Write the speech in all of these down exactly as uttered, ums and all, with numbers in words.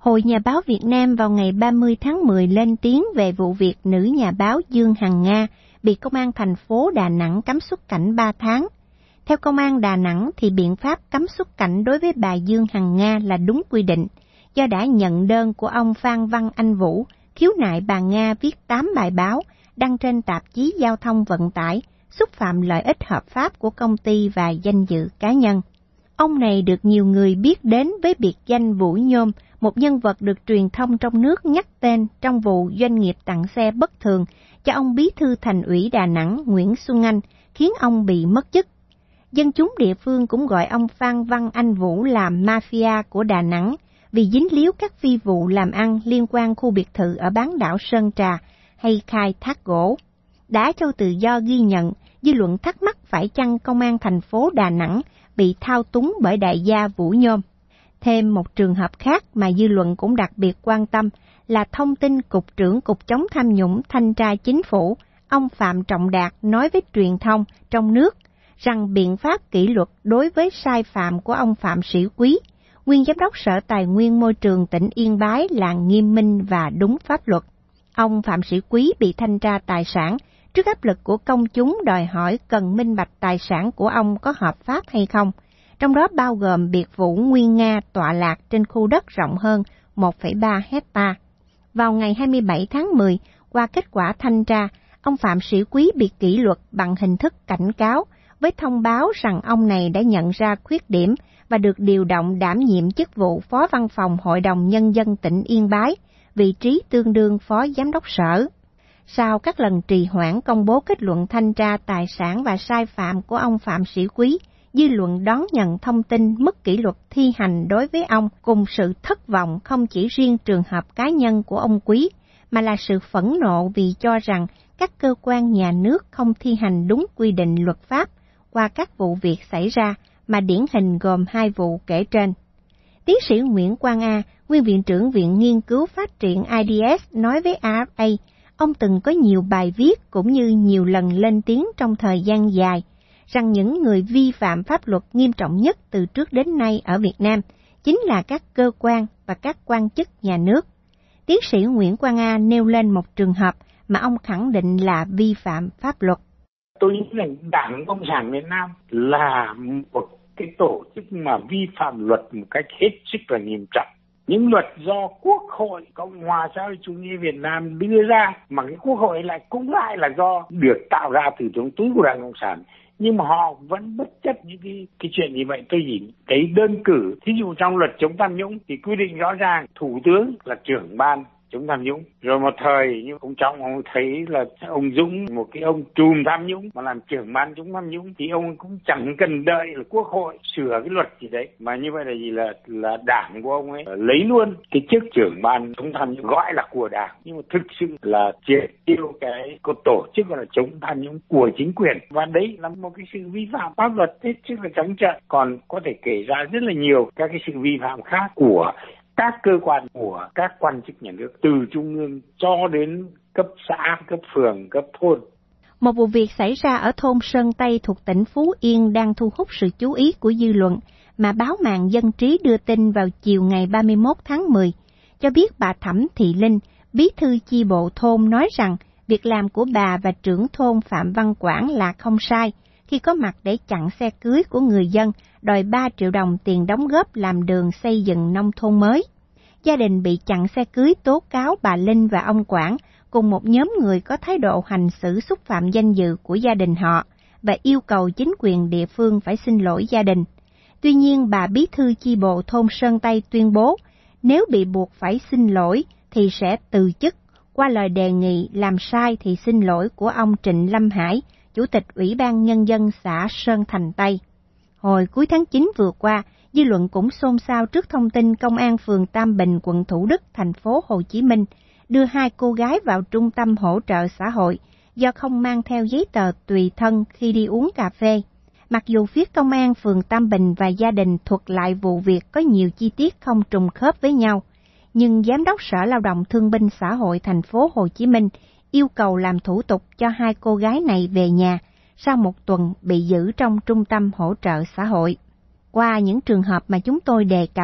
Hội Nhà báo Việt Nam vào ngày ba mươi tháng mười lên tiếng về vụ việc nữ nhà báo Dương Hằng Nga bị Công an thành phố Đà Nẵng cấm xuất cảnh ba tháng. Theo Công an Đà Nẵng thì biện pháp cấm xuất cảnh đối với bà Dương Hằng Nga là đúng quy định, do đã nhận đơn của ông Phan Văn Anh Vũ khiếu nại bà Nga viết tám bài báo đăng trên tạp chí Giao thông Vận tải, xúc phạm lợi ích hợp pháp của công ty và danh dự cá nhân. Ông này được nhiều người biết đến với biệt danh Vũ Nhôm, một nhân vật được truyền thông trong nước nhắc tên trong vụ doanh nghiệp tặng xe bất thường cho ông Bí thư Thành ủy Đà Nẵng Nguyễn Xuân Anh, khiến ông bị mất chức. Dân chúng địa phương cũng gọi ông Phan Văn Anh Vũ là mafia của Đà Nẵng vì dính líu các phi vụ làm ăn liên quan khu biệt thự ở bán đảo Sơn Trà hay khai thác gỗ. Đã Châu Tự Do ghi nhận, dư luận thắc mắc phải chăng Công an thành phố Đà Nẵng bị thao túng bởi đại gia Vũ Nhôm. Thêm một trường hợp khác mà dư luận cũng đặc biệt quan tâm là thông tin Cục trưởng Cục chống tham nhũng Thanh tra Chính phủ, ông Phạm Trọng Đạt nói với truyền thông trong nước rằng biện pháp kỷ luật đối với sai phạm của ông Phạm Sĩ Quý, nguyên Giám đốc Sở Tài nguyên Môi trường tỉnh Yên Bái là nghiêm minh và đúng pháp luật. Ông Phạm Sĩ Quý bị thanh tra tài sản trước áp lực của công chúng đòi hỏi cần minh bạch tài sản của ông có hợp pháp hay không, trong đó bao gồm biệt phủ Nguyên Nga tọa lạc trên khu đất rộng hơn một phẩy ba hecta. Vào ngày hai mươi bảy tháng mười, qua kết quả thanh tra, ông Phạm Sĩ Quý bị kỷ luật bằng hình thức cảnh cáo với thông báo rằng ông này đã nhận ra khuyết điểm và được điều động đảm nhiệm chức vụ Phó Văn phòng Hội đồng Nhân dân tỉnh Yên Bái, vị trí tương đương Phó Giám đốc Sở. Sau các lần trì hoãn công bố kết luận thanh tra tài sản và sai phạm của ông Phạm Sĩ Quý, dư luận đón nhận thông tin mức kỷ luật thi hành đối với ông cùng sự thất vọng không chỉ riêng trường hợp cá nhân của ông Quý, mà là sự phẫn nộ vì cho rằng các cơ quan nhà nước không thi hành đúng quy định luật pháp qua các vụ việc xảy ra, mà điển hình gồm hai vụ kể trên. Tiến sĩ Nguyễn Quang A, nguyên viện trưởng Viện Nghiên cứu Phát triển I D S nói với R F A, ông từng có nhiều bài viết cũng như nhiều lần lên tiếng trong thời gian dài rằng những người vi phạm pháp luật nghiêm trọng nhất từ trước đến nay ở Việt Nam chính là các cơ quan và các quan chức nhà nước. Tiến sĩ Nguyễn Quang A nêu lên một trường hợp mà ông khẳng định là vi phạm pháp luật. Tôi nghĩ là Đảng Cộng sản Việt Nam là một cái tổ chức mà vi phạm luật một cách hết sức là nghiêm trọng. Những luật do Quốc hội Cộng hòa xã hội chủ nghĩa Việt Nam đưa ra, mà cái Quốc hội lại cũng lại là do được tạo ra từ trong túi của Đảng Cộng sản. Nhưng mà họ vẫn bất chấp những cái, cái chuyện như vậy. Tôi nhìn cái đơn cử, thí dụ trong luật chống tham nhũng thì quy định rõ ràng Thủ tướng là trưởng ban chống tham nhũng. Rồi một thời như ông Trọng, ông thấy là ông Dũng, một cái ông trùm tham nhũng mà làm trưởng ban chống tham nhũng, thì ông cũng chẳng cần đợi là Quốc hội sửa cái luật gì đấy, mà như vậy là gì, là là đảng của ông ấy lấy luôn cái chức trưởng ban chống tham nhũng, gọi là của đảng, nhưng mà thực sự là triệt tiêu cái cái tổ chức gọi là chống tham nhũng của chính quyền. Và đấy là một cái sự vi phạm pháp luật hết sức là trắng trợn. Còn có thể kể ra rất là nhiều các cái sự vi phạm khác của các cơ quan, của các quan chức nhà nước từ trung ương cho đến cấp xã, cấp phường, cấp thôn. Một vụ việc xảy ra ở thôn Sơn Tây thuộc tỉnh Phú Yên đang thu hút sự chú ý của dư luận mà báo mạng Dân Trí đưa tin vào chiều ngày ba mươi mốt tháng mười, cho biết bà Thẩm Thị Linh, bí thư chi bộ thôn nói rằng việc làm của bà và trưởng thôn Phạm Văn Quảng là không sai khi có mặt để chặn xe cưới của người dân đòi ba triệu đồng tiền đóng góp làm đường xây dựng nông thôn mới. Gia đình bị chặn xe cưới tố cáo bà Linh và ông Quảng cùng một nhóm người có thái độ hành xử xúc phạm danh dự của gia đình họ và yêu cầu chính quyền địa phương phải xin lỗi gia đình. Tuy nhiên, bà bí thư chi bộ thôn Sơn Tây tuyên bố nếu bị buộc phải xin lỗi thì sẽ từ chức, qua lời đề nghị làm sai thì xin lỗi của ông Trịnh Lâm Hải, Chủ tịch Ủy ban Nhân dân xã Sơn Thành Tây. Hồi cuối tháng chín vừa qua, dư luận cũng xôn xao trước thông tin Công an phường Tam Bình, quận Thủ Đức, thành phố Hồ Chí Minh đưa hai cô gái vào trung tâm hỗ trợ xã hội do không mang theo giấy tờ tùy thân khi đi uống cà phê. Mặc dù phía Công an phường Tam Bình và gia đình thuật lại vụ việc có nhiều chi tiết không trùng khớp với nhau, nhưng Giám đốc Sở Lao động Thương binh Xã hội thành phố Hồ Chí Minh yêu cầu làm thủ tục cho hai cô gái này về nhà sau một tuần bị giữ trong trung tâm hỗ trợ xã hội. Qua những trường hợp mà chúng tôi đề cập,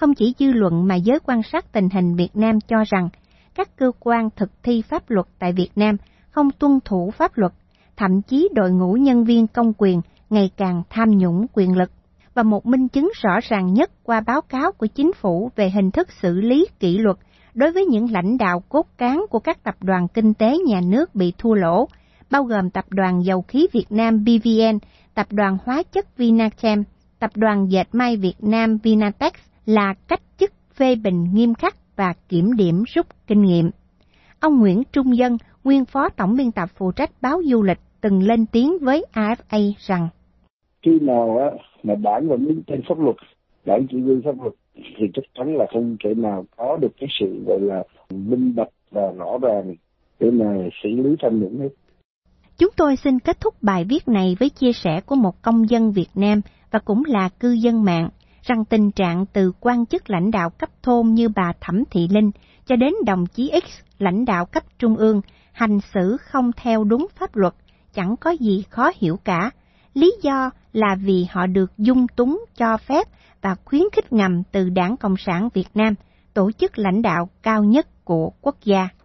Không chỉ dư luận mà giới quan sát tình hình Việt Nam cho rằng các cơ quan thực thi pháp luật tại Việt Nam không tuân thủ pháp luật, thậm chí đội ngũ nhân viên công quyền ngày càng tham nhũng quyền lực. Và một minh chứng rõ ràng nhất qua báo cáo của chính phủ về hình thức xử lý kỷ luật đối với những lãnh đạo cốt cán của các tập đoàn kinh tế nhà nước bị thua lỗ, bao gồm Tập đoàn Dầu khí Việt Nam pê vê en, Tập đoàn Hóa chất Vinachem, Tập đoàn Dệt may Việt Nam Vinatex, là cách chức phê bình nghiêm khắc và kiểm điểm rút kinh nghiệm. Ông Nguyễn Trung Dân, nguyên phó tổng biên tập phụ trách báo Du lịch, từng lên tiếng với a ép a rằng: Khi nào á mà đảng vẫn đứng trên pháp luật, đảng chỉ huy pháp luật thì chắc chắn là không thể nào có được cái sự gọi là minh bạch và rõ ràng để mà xử lý tham nhũng hết. Chúng tôi xin kết thúc bài viết này với chia sẻ của một công dân Việt Nam và cũng là cư dân mạng, rằng tình trạng từ quan chức lãnh đạo cấp thôn như bà Thẩm Thị Linh cho đến đồng chí X, lãnh đạo cấp trung ương, hành xử không theo đúng pháp luật, chẳng có gì khó hiểu cả. Lý do là vì họ được dung túng, cho phép và khuyến khích ngầm từ Đảng Cộng sản Việt Nam, tổ chức lãnh đạo cao nhất của quốc gia.